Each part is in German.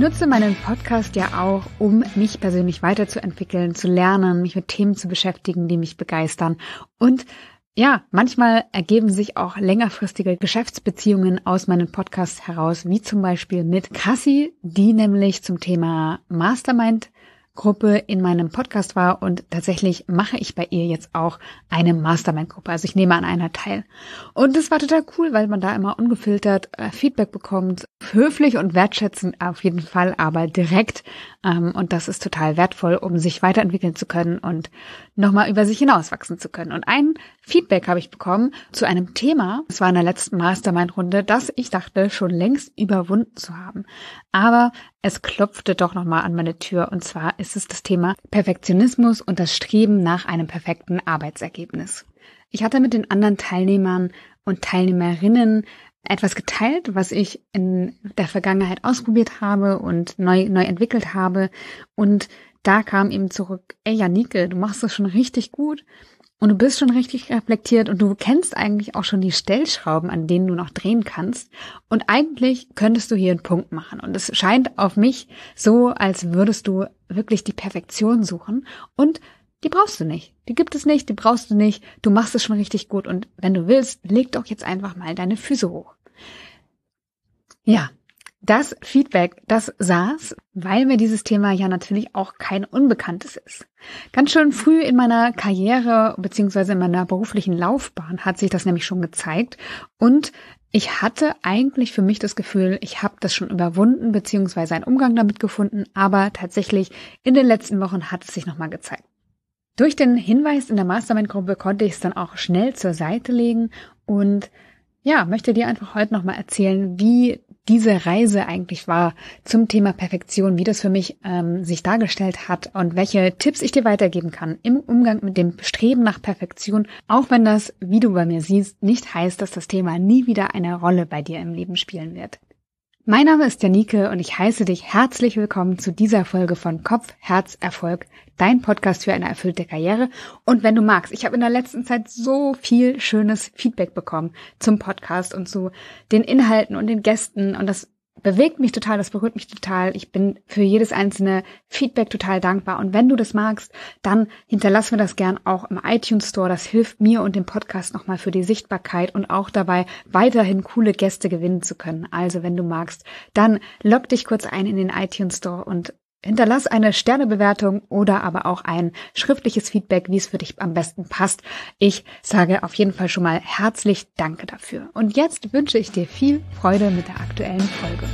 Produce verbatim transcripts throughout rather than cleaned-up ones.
nutze meinen Podcast ja auch, um mich persönlich weiterzuentwickeln, zu lernen, mich mit Themen zu beschäftigen, die mich begeistern. Und ja, manchmal ergeben sich auch längerfristige Geschäftsbeziehungen aus meinen Podcasts heraus, wie zum Beispiel mit Cassie, die nämlich zum Thema Mastermind Gruppe in meinem Podcast war, und tatsächlich mache ich bei ihr jetzt auch eine Mastermind-Gruppe. Also ich nehme an einer teil. Und das war total cool, weil man da immer ungefiltert äh, Feedback bekommt. Höflich und wertschätzend auf jeden Fall, aber direkt. Ähm, und das ist total wertvoll, um sich weiterentwickeln zu können und nochmal über sich hinauswachsen zu können. Und ein Feedback habe ich bekommen zu einem Thema, das war in der letzten Mastermind-Runde, das ich dachte, schon längst überwunden zu haben. Aber es klopfte doch nochmal an meine Tür, und zwar ist es das Thema Perfektionismus und das Streben nach einem perfekten Arbeitsergebnis. Ich hatte mit den anderen Teilnehmern und Teilnehmerinnen etwas geteilt, was ich in der Vergangenheit ausprobiert habe und neu, neu entwickelt habe, und da kam eben zurück, ey Janike, du machst das schon richtig gut und du bist schon richtig reflektiert und du kennst eigentlich auch schon die Stellschrauben, an denen du noch drehen kannst, und eigentlich könntest du hier einen Punkt machen, und es scheint auf mich so, als würdest du wirklich die Perfektion suchen, und die brauchst du nicht, die gibt es nicht, die brauchst du nicht, du machst es schon richtig gut, und wenn du willst, leg doch jetzt einfach mal deine Füße hoch. Ja. Das Feedback, das saß, weil mir dieses Thema ja natürlich auch kein Unbekanntes ist. Ganz schön früh in meiner Karriere bzw. in meiner beruflichen Laufbahn hat sich das nämlich schon gezeigt, und ich hatte eigentlich für mich das Gefühl, ich habe das schon überwunden bzw. einen Umgang damit gefunden, aber tatsächlich in den letzten Wochen hat es sich nochmal gezeigt. Durch den Hinweis in der Mastermind-Gruppe konnte ich es dann auch schnell zur Seite legen und ja, möchte dir einfach heute nochmal erzählen, wie diese Reise eigentlich war zum Thema Perfektion, wie das für mich ähm, sich dargestellt hat und welche Tipps ich dir weitergeben kann im Umgang mit dem Streben nach Perfektion, auch wenn das, wie du bei mir siehst, nicht heißt, dass das Thema nie wieder eine Rolle bei dir im Leben spielen wird. Mein Name ist Janike und ich heiße dich herzlich willkommen zu dieser Folge von Kopf, Herz, Erfolg, dein Podcast für eine erfüllte Karriere. Und wenn du magst, ich habe in der letzten Zeit so viel schönes Feedback bekommen zum Podcast und zu den Inhalten und den Gästen, und das bewegt mich total, das berührt mich total. Ich bin für jedes einzelne Feedback total dankbar. Und wenn du das magst, dann hinterlass mir das gern auch im iTunes Store. Das hilft mir und dem Podcast nochmal für die Sichtbarkeit und auch dabei, weiterhin coole Gäste gewinnen zu können. Also wenn du magst, dann log dich kurz ein in den iTunes Store und hinterlass eine Sternebewertung oder aber auch ein schriftliches Feedback, wie es für dich am besten passt. Ich sage auf jeden Fall schon mal herzlich Danke dafür. Und jetzt wünsche ich dir viel Freude mit der aktuellen Folge.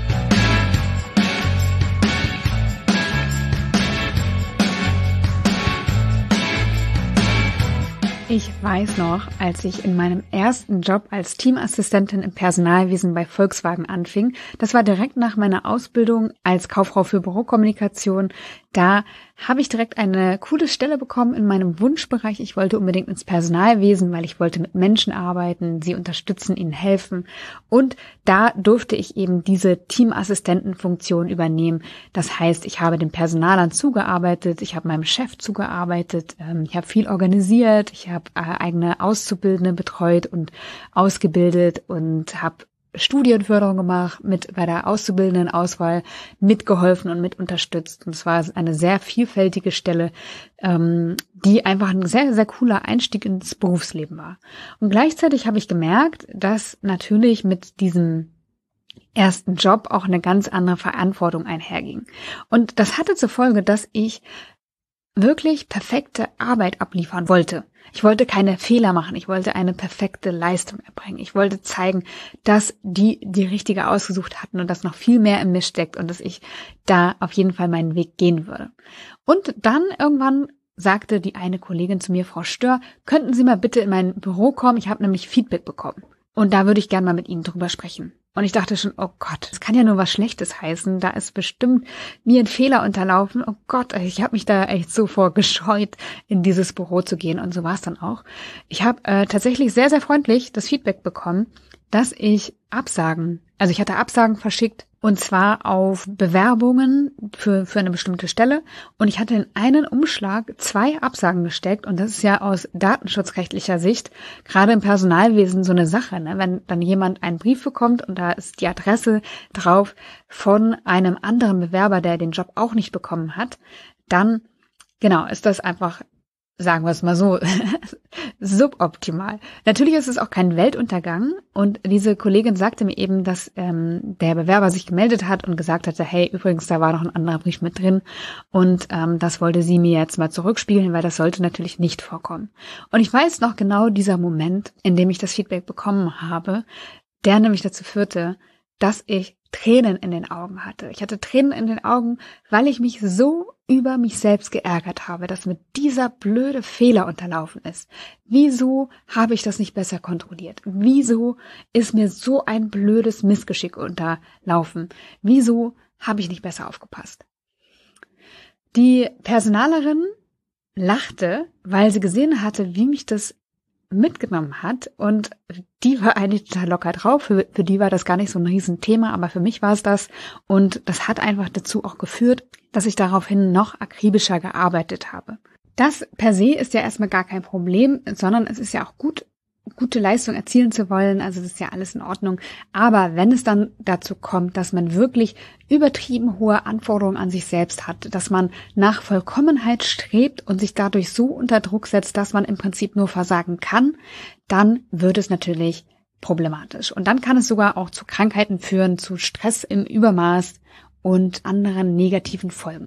Ich weiß noch, als ich in meinem ersten Job als Teamassistentin im Personalwesen bei Volkswagen anfing, das war direkt nach meiner Ausbildung als Kauffrau für Bürokommunikation, da habe ich direkt eine coole Stelle bekommen in meinem Wunschbereich. Ich wollte unbedingt ins Personalwesen, weil ich wollte mit Menschen arbeiten, sie unterstützen, ihnen helfen. Und da durfte ich eben diese Teamassistentenfunktion übernehmen. Das heißt, ich habe den Personalern zugearbeitet, ich habe meinem Chef zugearbeitet, ich habe viel organisiert, ich habe eigene Auszubildende betreut und ausgebildet und habe Studienförderung gemacht, mit bei der Auszubildendenauswahl mitgeholfen und mit unterstützt. Und es war eine sehr vielfältige Stelle, ähm, die einfach ein sehr, sehr cooler Einstieg ins Berufsleben war. Und gleichzeitig habe ich gemerkt, dass natürlich mit diesem ersten Job auch eine ganz andere Verantwortung einherging. Und das hatte zur Folge, dass ich wirklich perfekte Arbeit abliefern wollte. Ich wollte keine Fehler machen, ich wollte eine perfekte Leistung erbringen. Ich wollte zeigen, dass die die richtige ausgesucht hatten und dass noch viel mehr in mir steckt und dass ich da auf jeden Fall meinen Weg gehen würde. Und dann irgendwann sagte die eine Kollegin zu mir, Frau Stör, könnten Sie mal bitte in mein Büro kommen? Ich habe nämlich Feedback bekommen. Und da würde ich gerne mal mit Ihnen drüber sprechen. Und ich dachte schon, oh Gott, das kann ja nur was Schlechtes heißen. Da ist bestimmt mir ein Fehler unterlaufen. Oh Gott, ich habe mich da echt so vorgescheut, in dieses Büro zu gehen. Und so war es dann auch. Ich habe äh, tatsächlich sehr, sehr freundlich das Feedback bekommen, dass ich Absagen Also ich hatte Absagen verschickt und zwar auf Bewerbungen für, für eine bestimmte Stelle und ich hatte in einen Umschlag zwei Absagen gesteckt und das ist ja aus datenschutzrechtlicher Sicht gerade im Personalwesen so eine Sache, ne? Wenn dann jemand einen Brief bekommt und da ist die Adresse drauf von einem anderen Bewerber, der den Job auch nicht bekommen hat, dann genau ist das einfach, sagen wir es mal so, suboptimal. Natürlich ist es auch kein Weltuntergang und diese Kollegin sagte mir eben, dass ähm, der Bewerber sich gemeldet hat und gesagt hatte, hey, übrigens, da war noch ein anderer Brief mit drin und ähm, das wollte sie mir jetzt mal zurückspielen, weil das sollte natürlich nicht vorkommen. Und ich weiß noch genau dieser Moment, in dem ich das Feedback bekommen habe, der nämlich dazu führte, dass ich Tränen in den Augen hatte. Ich hatte Tränen in den Augen, weil ich mich so über mich selbst geärgert habe, dass mir dieser blöde Fehler unterlaufen ist. Wieso habe ich das nicht besser kontrolliert? Wieso ist mir so ein blödes Missgeschick unterlaufen? Wieso habe ich nicht besser aufgepasst? Die Personalerin lachte, weil sie gesehen hatte, wie mich das mitgenommen hat und die war eigentlich total locker drauf. Für, für die war das gar nicht so ein Riesenthema, aber für mich war es das und das hat einfach dazu auch geführt, dass ich daraufhin noch akribischer gearbeitet habe. Das per se ist ja erstmal gar kein Problem, sondern es ist ja auch gut, gute Leistung erzielen zu wollen, also das ist ja alles in Ordnung. Aber wenn es dann dazu kommt, dass man wirklich übertrieben hohe Anforderungen an sich selbst hat, dass man nach Vollkommenheit strebt und sich dadurch so unter Druck setzt, dass man im Prinzip nur versagen kann, dann wird es natürlich problematisch. Und dann kann es sogar auch zu Krankheiten führen, zu Stress im Übermaß und anderen negativen Folgen.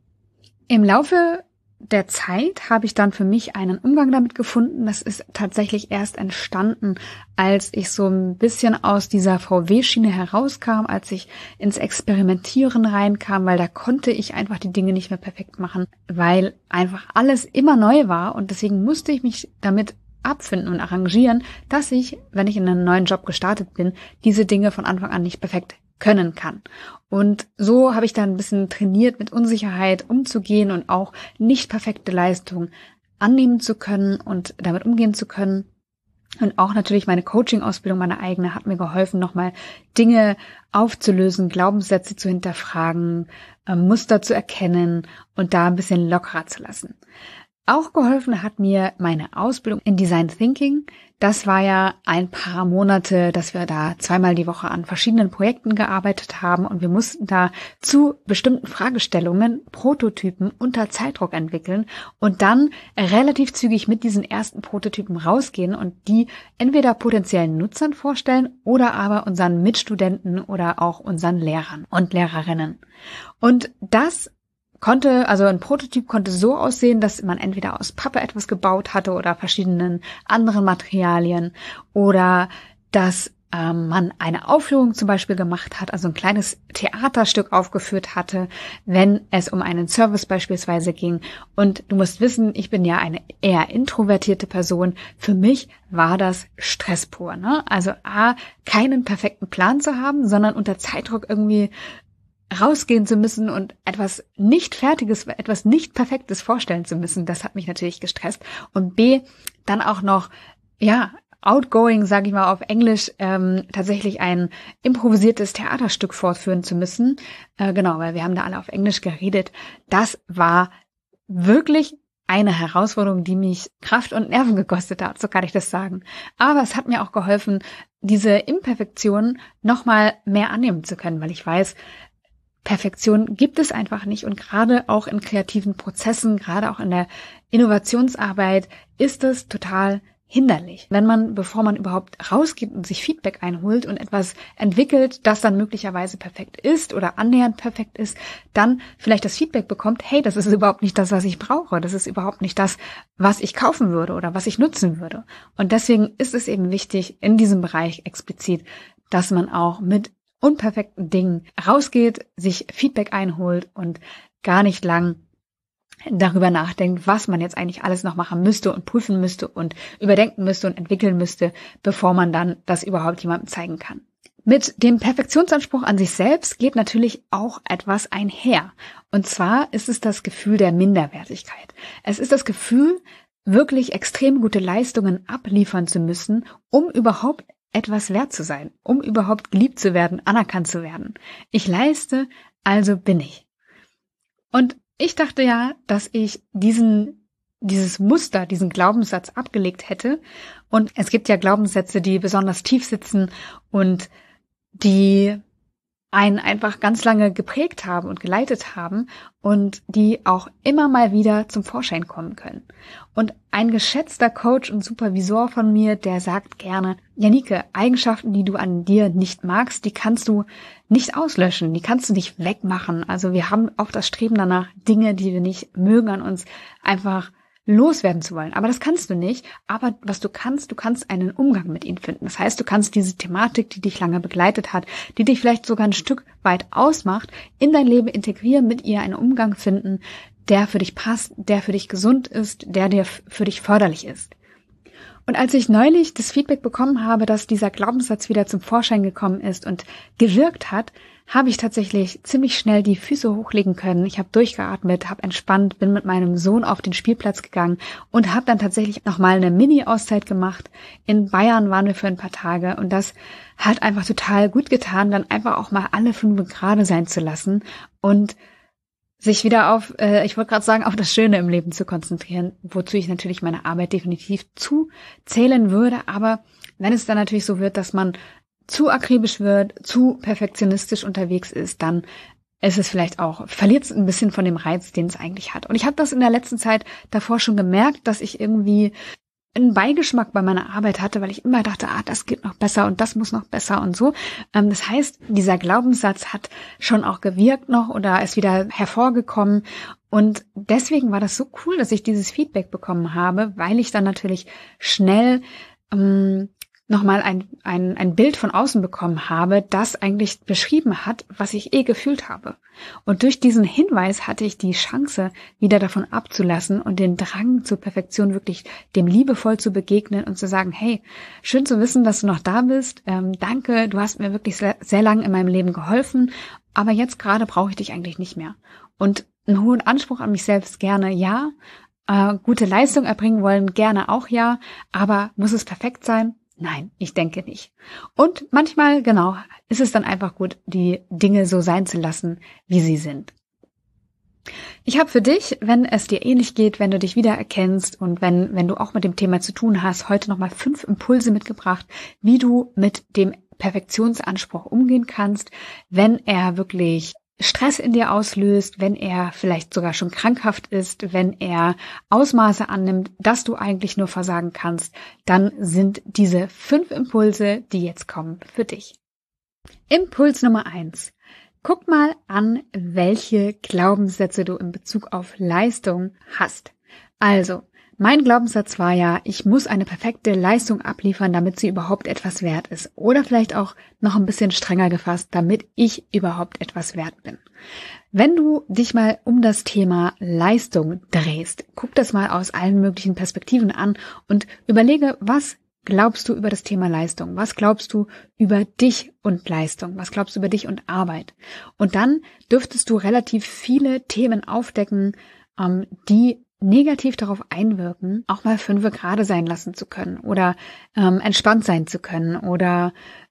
Im Laufe der Zeit habe ich dann für mich einen Umgang damit gefunden. Das ist tatsächlich erst entstanden, als ich so ein bisschen aus dieser V W-Schiene herauskam, als ich ins Experimentieren reinkam, weil da konnte ich einfach die Dinge nicht mehr perfekt machen, weil einfach alles immer neu war und deswegen musste ich mich damit abfinden und arrangieren, dass ich, wenn ich in einen neuen Job gestartet bin, diese Dinge von Anfang an nicht perfekt können kann. Und so habe ich dann ein bisschen trainiert, mit Unsicherheit umzugehen und auch nicht perfekte Leistung annehmen zu können und damit umgehen zu können. Und auch natürlich meine Coaching-Ausbildung, meine eigene, hat mir geholfen, nochmal Dinge aufzulösen, Glaubenssätze zu hinterfragen, äh, Muster zu erkennen und da ein bisschen lockerer zu lassen. Auch geholfen hat mir meine Ausbildung in Design Thinking. Das war ja ein paar Monate, dass wir da zweimal die Woche an verschiedenen Projekten gearbeitet haben und wir mussten da zu bestimmten Fragestellungen Prototypen unter Zeitdruck entwickeln und dann relativ zügig mit diesen ersten Prototypen rausgehen und die entweder potenziellen Nutzern vorstellen oder aber unseren Mitstudenten oder auch unseren Lehrern und Lehrerinnen. Und das konnte, also ein Prototyp konnte so aussehen, dass man entweder aus Pappe etwas gebaut hatte oder verschiedenen anderen Materialien oder dass ähm, man eine Aufführung zum Beispiel gemacht hat, also ein kleines Theaterstück aufgeführt hatte, wenn es um einen Service beispielsweise ging. Und du musst wissen, ich bin ja eine eher introvertierte Person. Für mich war das Stress pur, ne? Also A, keinen perfekten Plan zu haben, sondern unter Zeitdruck irgendwie rausgehen zu müssen und etwas nicht Fertiges, etwas nicht Perfektes vorstellen zu müssen, das hat mich natürlich gestresst. Und B, dann auch noch, ja, outgoing, sage ich mal auf Englisch, ähm, tatsächlich ein improvisiertes Theaterstück fortführen zu müssen. Äh, genau, weil wir haben da alle auf Englisch geredet. Das war wirklich eine Herausforderung, die mich Kraft und Nerven gekostet hat, so kann ich das sagen. Aber es hat mir auch geholfen, diese Imperfektionen nochmal mehr annehmen zu können, weil ich weiß, Perfektion gibt es einfach nicht und gerade auch in kreativen Prozessen, gerade auch in der Innovationsarbeit ist es total hinderlich. Wenn man, bevor man überhaupt rausgeht und sich Feedback einholt und etwas entwickelt, das dann möglicherweise perfekt ist oder annähernd perfekt ist, dann vielleicht das Feedback bekommt, hey, das ist überhaupt nicht das, was ich brauche, das ist überhaupt nicht das, was ich kaufen würde oder was ich nutzen würde. Und deswegen ist es eben wichtig, in diesem Bereich explizit, dass man auch mit unperfekten Dingen rausgeht, sich Feedback einholt und gar nicht lang darüber nachdenkt, was man jetzt eigentlich alles noch machen müsste und prüfen müsste und überdenken müsste und entwickeln müsste, bevor man dann das überhaupt jemandem zeigen kann. Mit dem Perfektionsanspruch an sich selbst geht natürlich auch etwas einher. Und zwar ist es das Gefühl der Minderwertigkeit. Es ist das Gefühl, wirklich extrem gute Leistungen abliefern zu müssen, um überhaupt etwas wert zu sein, um überhaupt geliebt zu werden, anerkannt zu werden. Ich leiste, also bin ich. Und ich dachte ja, dass ich diesen, dieses Muster, diesen Glaubenssatz abgelegt hätte. Und es gibt ja Glaubenssätze, die besonders tief sitzen und die einen einfach ganz lange geprägt haben und geleitet haben und die auch immer mal wieder zum Vorschein kommen können. Und ein geschätzter Coach und Supervisor von mir, der sagt gerne, Janike, Eigenschaften, die du an dir nicht magst, die kannst du nicht auslöschen, die kannst du nicht wegmachen. Also wir haben auch das Streben danach, Dinge, die wir nicht mögen, an uns einfach loswerden zu wollen. Aber das kannst du nicht. Aber was du kannst, du kannst einen Umgang mit ihnen finden. Das heißt, du kannst diese Thematik, die dich lange begleitet hat, die dich vielleicht sogar ein Stück weit ausmacht, in dein Leben integrieren, mit ihr einen Umgang finden, der für dich passt, der für dich gesund ist, der dir für dich förderlich ist. Und als ich neulich das Feedback bekommen habe, dass dieser Glaubenssatz wieder zum Vorschein gekommen ist und gewirkt hat, habe ich tatsächlich ziemlich schnell die Füße hochlegen können. Ich habe durchgeatmet, habe entspannt, bin mit meinem Sohn auf den Spielplatz gegangen und habe dann tatsächlich nochmal eine Mini-Auszeit gemacht. In Bayern waren wir für ein paar Tage und das hat einfach total gut getan, dann einfach auch mal alle fünf gerade sein zu lassen und sich wieder auf, äh, ich wollte gerade sagen, auf das Schöne im Leben zu konzentrieren, wozu ich natürlich meine Arbeit definitiv zuzählen würde. Aber wenn es dann natürlich so wird, dass man zu akribisch wird, zu perfektionistisch unterwegs ist, dann ist es vielleicht auch, verliert es ein bisschen von dem Reiz, den es eigentlich hat. Und ich habe das in der letzten Zeit davor schon gemerkt, dass ich irgendwie einen Beigeschmack bei meiner Arbeit hatte, weil ich immer dachte, ah, das geht noch besser und das muss noch besser und so. Ähm, das heißt, dieser Glaubenssatz hat schon auch gewirkt noch oder ist wieder hervorgekommen. Und deswegen war das so cool, dass ich dieses Feedback bekommen habe, weil ich dann natürlich schnell ähm, nochmal ein, ein, ein Bild von außen bekommen habe, das eigentlich beschrieben hat, was ich eh gefühlt habe. Und durch diesen Hinweis hatte ich die Chance, wieder davon abzulassen und den Drang zur Perfektion wirklich dem liebevoll zu begegnen und zu sagen, hey, schön zu wissen, dass du noch da bist, ähm, danke, du hast mir wirklich sehr, sehr lange in meinem Leben geholfen, aber jetzt gerade brauche ich dich eigentlich nicht mehr. Und einen hohen Anspruch an mich selbst gerne, ja, äh, gute Leistung erbringen wollen, gerne auch ja, aber muss es perfekt sein? Nein, ich denke nicht. Und manchmal, genau, ist es dann einfach gut, die Dinge so sein zu lassen, wie sie sind. Ich habe für dich, wenn es dir ähnlich geht, wenn du dich wiedererkennst und wenn, wenn du auch mit dem Thema zu tun hast, heute nochmal fünf Impulse mitgebracht, wie du mit dem Perfektionsanspruch umgehen kannst, wenn er wirklich Stress in dir auslöst, wenn er vielleicht sogar schon krankhaft ist, wenn er Ausmaße annimmt, dass du eigentlich nur versagen kannst, dann sind diese fünf Impulse, die jetzt kommen, für dich. Impuls Nummer eins. Guck mal an, welche Glaubenssätze du in Bezug auf Leistung hast. Also, mein Glaubenssatz war ja, ich muss eine perfekte Leistung abliefern, damit sie überhaupt etwas wert ist. Oder vielleicht auch noch ein bisschen strenger gefasst, damit ich überhaupt etwas wert bin. Wenn du dich mal um das Thema Leistung drehst, guck das mal aus allen möglichen Perspektiven an und überlege, was glaubst du über das Thema Leistung? Was glaubst du über dich und Leistung? Was glaubst du über dich und Arbeit? Und dann dürftest du relativ viele Themen aufdecken, ähm, die negativ darauf einwirken, auch mal fünfe gerade sein lassen zu können oder ähm, entspannt sein zu können oder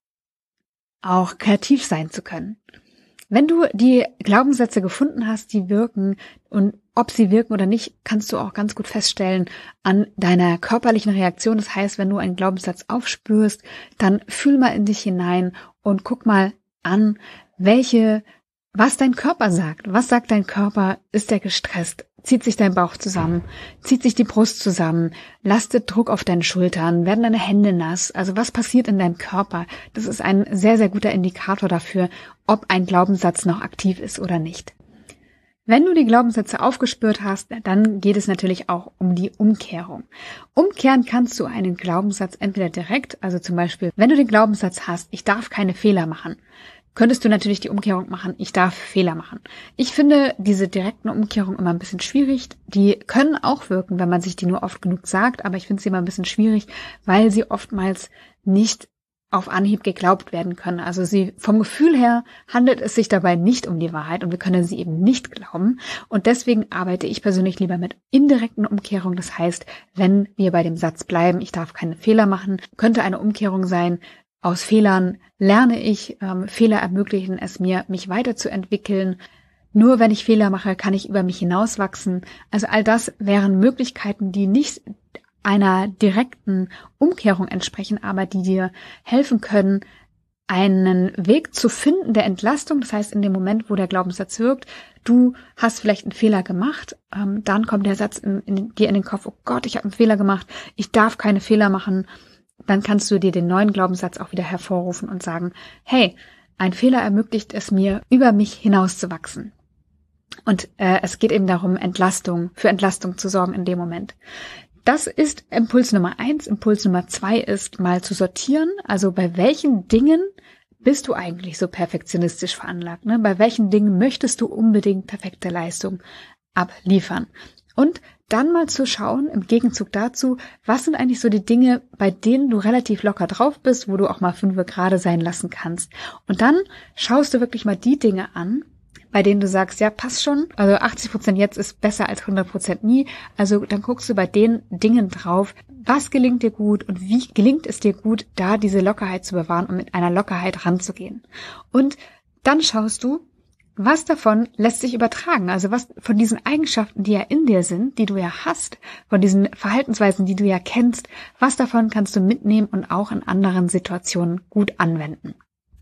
auch kreativ sein zu können. Wenn du die Glaubenssätze gefunden hast, die wirken und ob sie wirken oder nicht, kannst du auch ganz gut feststellen an deiner körperlichen Reaktion. Das heißt, wenn du einen Glaubenssatz aufspürst, dann fühl mal in dich hinein und guck mal an, welche, was dein Körper sagt. Was sagt dein Körper? Ist er gestresst? Zieht sich dein Bauch zusammen? Zieht sich die Brust zusammen? Lastet Druck auf deinen Schultern? Werden deine Hände nass? Also was passiert in deinem Körper? Das ist ein sehr, sehr guter Indikator dafür, ob ein Glaubenssatz noch aktiv ist oder nicht. Wenn du die Glaubenssätze aufgespürt hast, dann geht es natürlich auch um die Umkehrung. Umkehren kannst du einen Glaubenssatz entweder direkt, also zum Beispiel, wenn du den Glaubenssatz hast, ich darf keine Fehler machen, könntest du natürlich die Umkehrung machen, ich darf Fehler machen. Ich finde diese direkten Umkehrungen immer ein bisschen schwierig. Die können auch wirken, wenn man sich die nur oft genug sagt, aber ich finde sie immer ein bisschen schwierig, weil sie oftmals nicht auf Anhieb geglaubt werden können. Also sie, vom Gefühl her handelt es sich dabei nicht um die Wahrheit und wir können sie eben nicht glauben. Und deswegen arbeite ich persönlich lieber mit indirekten Umkehrungen. Das heißt, wenn wir bei dem Satz bleiben, ich darf keine Fehler machen, könnte eine Umkehrung sein, aus Fehlern lerne ich, ähm, Fehler ermöglichen es mir, mich weiterzuentwickeln. Nur wenn ich Fehler mache, kann ich über mich hinauswachsen. Also all das wären Möglichkeiten, die nicht einer direkten Umkehrung entsprechen, aber die dir helfen können, einen Weg zu finden der Entlastung. Das heißt, in dem Moment, wo der Glaubenssatz wirkt, du hast vielleicht einen Fehler gemacht, ähm, dann kommt der Satz in, in, dir in den Kopf, oh Gott, ich habe einen Fehler gemacht, ich darf keine Fehler machen. Dann kannst du dir den neuen Glaubenssatz auch wieder hervorrufen und sagen, hey, ein Fehler ermöglicht es mir, über mich hinauszuwachsen. Und äh, es geht eben darum, Entlastung, für Entlastung zu sorgen in dem Moment. Das ist Impuls Nummer eins. Impuls Nummer zwei ist, mal zu sortieren. Also bei welchen Dingen bist du eigentlich so perfektionistisch veranlagt? Ne? Bei welchen Dingen möchtest du unbedingt perfekte Leistung abliefern? Und dann mal zu schauen, im Gegenzug dazu, was sind eigentlich so die Dinge, bei denen du relativ locker drauf bist, wo du auch mal fünf gerade sein lassen kannst. Und dann schaust du wirklich mal die Dinge an, bei denen du sagst, ja, passt schon, also achtzig Prozent jetzt ist besser als hundert Prozent nie. Also dann guckst du bei den Dingen drauf, was gelingt dir gut und wie gelingt es dir gut, da diese Lockerheit zu bewahren und mit einer Lockerheit ranzugehen. Und dann schaust du, was davon lässt sich übertragen, also was von diesen Eigenschaften, die ja in dir sind, die du ja hast, von diesen Verhaltensweisen, die du ja kennst, was davon kannst du mitnehmen und auch in anderen Situationen gut anwenden.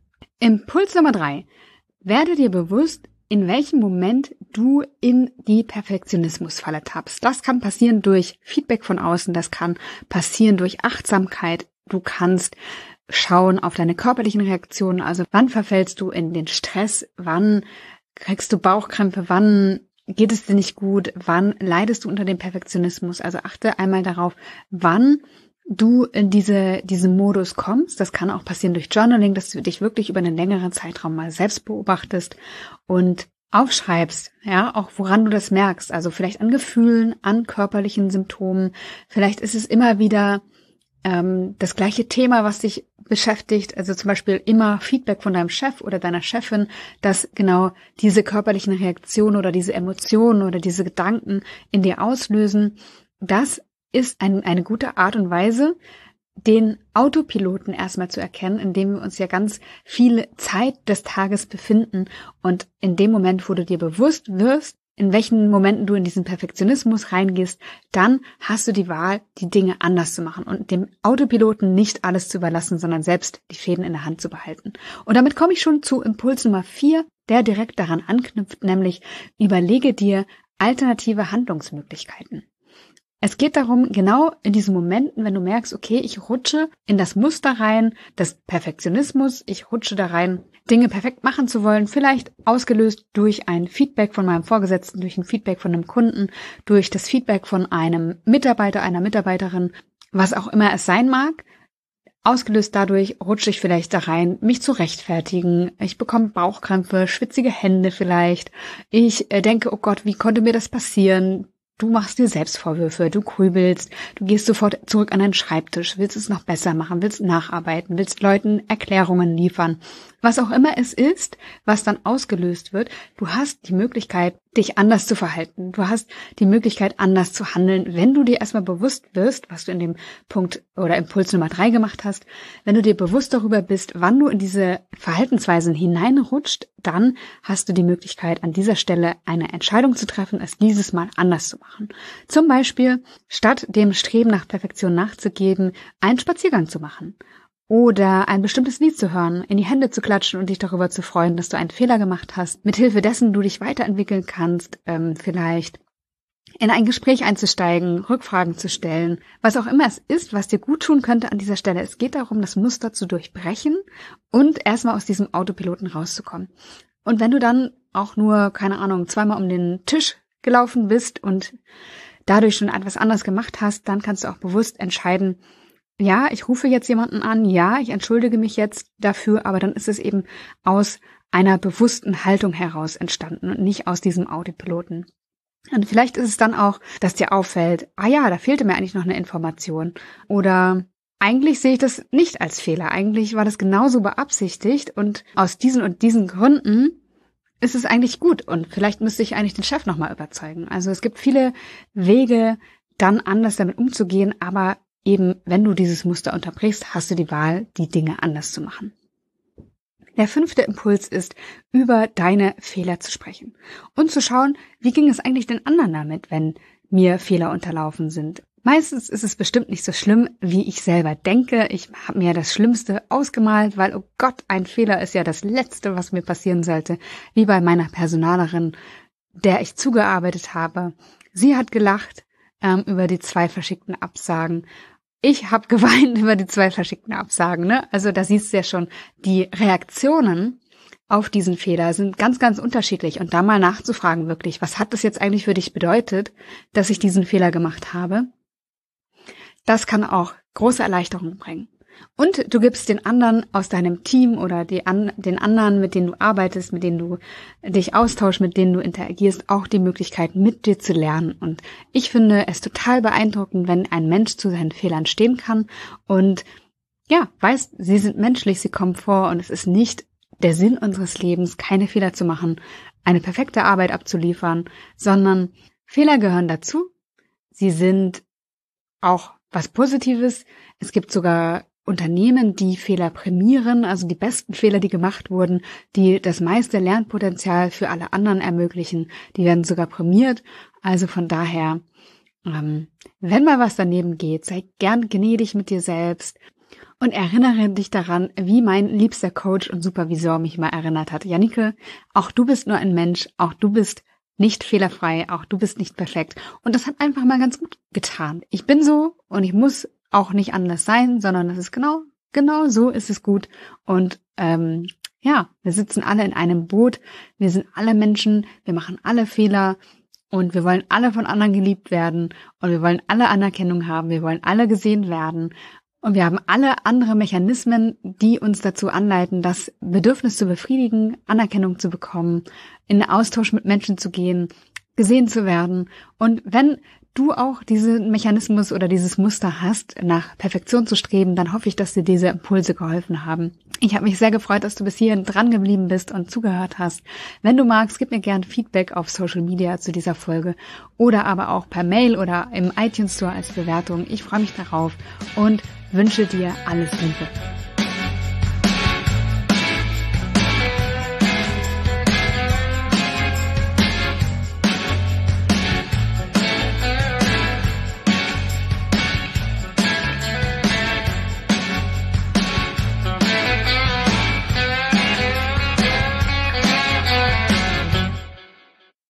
Impuls Nummer drei. Werde dir bewusst, in welchem Moment du in die Perfektionismusfalle tappst. Das kann passieren durch Feedback von außen, das kann passieren durch Achtsamkeit. Du kannst schauen auf deine körperlichen Reaktionen, also wann verfällst du in den Stress, wann kriegst du Bauchkrämpfe, wann geht es dir nicht gut, wann leidest du unter dem Perfektionismus. Also achte einmal darauf, wann du in diese diesen Modus kommst. Das kann auch passieren durch Journaling, dass du dich wirklich über einen längeren Zeitraum mal selbst beobachtest und aufschreibst, ja, auch woran du das merkst. Also vielleicht an Gefühlen, an körperlichen Symptomen. Vielleicht ist es immer wieder ähm, das gleiche Thema, was dich beschäftigt. Also zum Beispiel immer Feedback von deinem Chef oder deiner Chefin, dass genau diese körperlichen Reaktionen oder diese Emotionen oder diese Gedanken in dir auslösen. Das ist ein, eine gute Art und Weise, den Autopiloten erstmal zu erkennen, in dem wir uns ja ganz viel Zeit des Tages befinden. Und in dem Moment, wo du dir bewusst wirst, in welchen Momenten du in diesen Perfektionismus reingehst, dann hast du die Wahl, die Dinge anders zu machen und dem Autopiloten nicht alles zu überlassen, sondern selbst die Fäden in der Hand zu behalten. Und damit komme ich schon zu Impuls Nummer vier, der direkt daran anknüpft, nämlich überlege dir alternative Handlungsmöglichkeiten. Es geht darum, genau in diesen Momenten, wenn du merkst, okay, ich rutsche in das Muster rein, des Perfektionismus, ich rutsche da rein, Dinge perfekt machen zu wollen, vielleicht ausgelöst durch ein Feedback von meinem Vorgesetzten, durch ein Feedback von einem Kunden, durch das Feedback von einem Mitarbeiter, einer Mitarbeiterin, was auch immer es sein mag. Ausgelöst dadurch rutsche ich vielleicht da rein, mich zu rechtfertigen. Ich bekomme Bauchkrämpfe, schwitzige Hände vielleicht. Ich denke, oh Gott, wie konnte mir das passieren? Du machst dir selbst Vorwürfe, du grübelst, du gehst sofort zurück an deinen Schreibtisch, willst es noch besser machen, willst nacharbeiten, willst Leuten Erklärungen liefern. Was auch immer es ist, was dann ausgelöst wird, du hast die Möglichkeit, dich anders zu verhalten. Du hast die Möglichkeit, anders zu handeln, wenn du dir erstmal bewusst wirst, was du in dem Punkt oder Impuls Nummer drei gemacht hast, wenn du dir bewusst darüber bist, wann du in diese Verhaltensweisen hineinrutscht, dann hast du die Möglichkeit, an dieser Stelle eine Entscheidung zu treffen, es dieses Mal anders zu machen. Zum Beispiel, statt dem Streben nach Perfektion nachzugeben, einen Spaziergang zu machen. Oder ein bestimmtes Lied zu hören, in die Hände zu klatschen und dich darüber zu freuen, dass du einen Fehler gemacht hast, mithilfe dessen du dich weiterentwickeln kannst, ähm, vielleicht in ein Gespräch einzusteigen, Rückfragen zu stellen, was auch immer es ist, was dir gut tun könnte an dieser Stelle. Es geht darum, das Muster zu durchbrechen und erstmal aus diesem Autopiloten rauszukommen. Und wenn du dann auch nur, keine Ahnung, zweimal um den Tisch gelaufen bist und dadurch schon etwas anderes gemacht hast, dann kannst du auch bewusst entscheiden, ja, ich rufe jetzt jemanden an, ja, ich entschuldige mich jetzt dafür, aber dann ist es eben aus einer bewussten Haltung heraus entstanden und nicht aus diesem Autopiloten. Und vielleicht ist es dann auch, dass dir auffällt, ah ja, da fehlte mir eigentlich noch eine Information. Oder eigentlich sehe ich das nicht als Fehler, eigentlich war das genauso beabsichtigt und aus diesen und diesen Gründen ist es eigentlich gut und vielleicht müsste ich eigentlich den Chef nochmal überzeugen. Also es gibt viele Wege, dann anders damit umzugehen, aber eben, wenn du dieses Muster unterbrichst, hast du die Wahl, die Dinge anders zu machen. Der fünfte Impuls ist, über deine Fehler zu sprechen und zu schauen, wie ging es eigentlich den anderen damit, wenn mir Fehler unterlaufen sind. Meistens ist es bestimmt nicht so schlimm, wie ich selber denke. Ich habe mir das Schlimmste ausgemalt, weil, oh Gott, ein Fehler ist ja das Letzte, was mir passieren sollte. Wie bei meiner Personalerin, der ich zugearbeitet habe. Sie hat gelacht ähm, über die zwei verschickten Absagen. Ich habe geweint über die zwei verschickten Absagen. Ne? Also da siehst du ja schon, die Reaktionen auf diesen Fehler sind ganz, ganz unterschiedlich. Und da mal nachzufragen wirklich, was hat das jetzt eigentlich für dich bedeutet, dass ich diesen Fehler gemacht habe? Das kann auch große Erleichterung bringen. Und du gibst den anderen aus deinem Team oder die an, den anderen, mit denen du arbeitest, mit denen du dich austauschst, mit denen du interagierst, auch die Möglichkeit, mit dir zu lernen. Und ich finde es total beeindruckend, wenn ein Mensch zu seinen Fehlern stehen kann und ja, weiß, sie sind menschlich, sie kommen vor und es ist nicht der Sinn unseres Lebens, keine Fehler zu machen, eine perfekte Arbeit abzuliefern, sondern Fehler gehören dazu. Sie sind auch was Positives. Es gibt sogar Unternehmen, die Fehler prämieren, also die besten Fehler, die gemacht wurden, die das meiste Lernpotenzial für alle anderen ermöglichen, die werden sogar prämiert. Also von daher, ähm, wenn mal was daneben geht, sei gern gnädig mit dir selbst und erinnere dich daran, wie mein liebster Coach und Supervisor mich mal erinnert hat. Jannike, auch du bist nur ein Mensch, auch du bist nicht fehlerfrei, auch du bist nicht perfekt. Und das hat einfach mal ganz gut getan. Ich bin so und ich muss auch nicht anders sein, sondern das ist genau, genau so ist es gut. Und ähm, ja, wir sitzen alle in einem Boot, wir sind alle Menschen, wir machen alle Fehler und wir wollen alle von anderen geliebt werden und wir wollen alle Anerkennung haben, wir wollen alle gesehen werden. Und wir haben alle andere Mechanismen, die uns dazu anleiten, das Bedürfnis zu befriedigen, Anerkennung zu bekommen, in den Austausch mit Menschen zu gehen, gesehen zu werden. Und wenn du auch diesen Mechanismus oder dieses Muster hast, nach Perfektion zu streben, dann hoffe ich, dass dir diese Impulse geholfen haben. Ich habe mich sehr gefreut, dass du bis hierhin dran geblieben bist und zugehört hast. Wenn du magst, gib mir gern Feedback auf Social Media zu dieser Folge oder aber auch per Mail oder im iTunes Store als Bewertung. Ich freue mich darauf und wünsche dir alles Liebe.